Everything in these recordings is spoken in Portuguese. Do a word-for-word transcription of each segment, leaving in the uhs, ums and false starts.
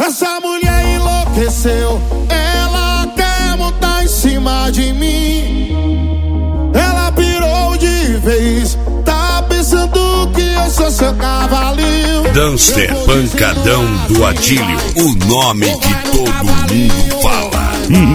Essa mulher enlouqueceu, ela quer montar em cima de mim. Ela pirou de vez, tá pensando que eu sou seu cavalinho. Dancer Pancadão do Adílio, o nome que todo mundo fala.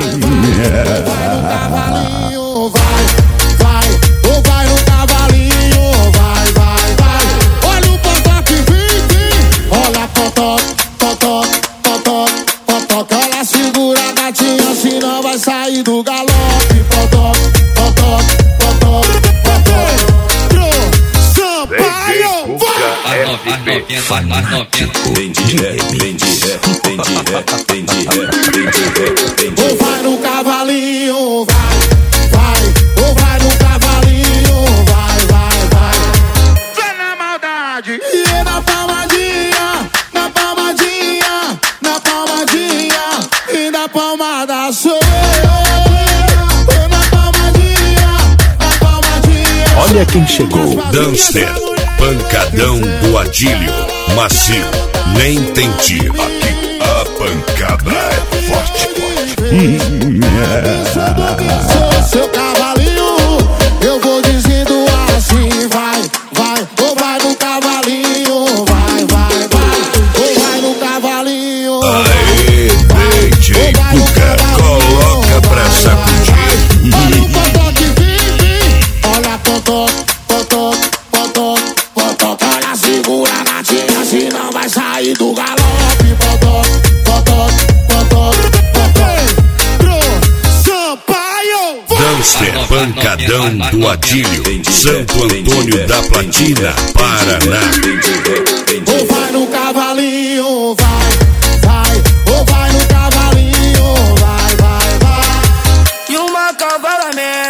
Vai, vai, ou vai no cavalinho, vai, vai, vai. Olha o potó que vem, vem. Olha potó, potó, potó, potó. Que ela segura a gatinha, senão vai sair do galope. Potó, potó, potó, potó. Sampaio, vai! Vem de ré, vem de ré, vem de ré, vem de ré, vem de ré, vem de ré. Ou vai no cavalinho, vai, vai. Ou vai no cavalinho, vai, vai, vai. Vem na maldade. E na palmadinha, na palmadinha, na palmadinha. E na palmada sou eu. Na palmadinha, na palmadinha. Olha quem chegou. Dancer Pancadão do Adílio, macio, nem tente. Aqui a pancada é forte, forte. Sou seu cavalinho, eu vou dizendo assim, vai, vai. Ou vai no cavalinho, vai, vai, vai. Ou vai no cavalinho. Aê, D J Cuca, coloca pra sacudir. Olha o potó que vem, vem. Olha potó, potó, potó, potó. Olha, segura a gatinha, senão vai sair do galope. Potó, potó, potó, potó. Sampaio, Dancer Pancadão do Adílio, Santo Antônio da Platina, Paraná. ou vai no cavalinho, vai, vai. Ou vai no cavalinho, vai, vai, vai. E uma cavala mesmo.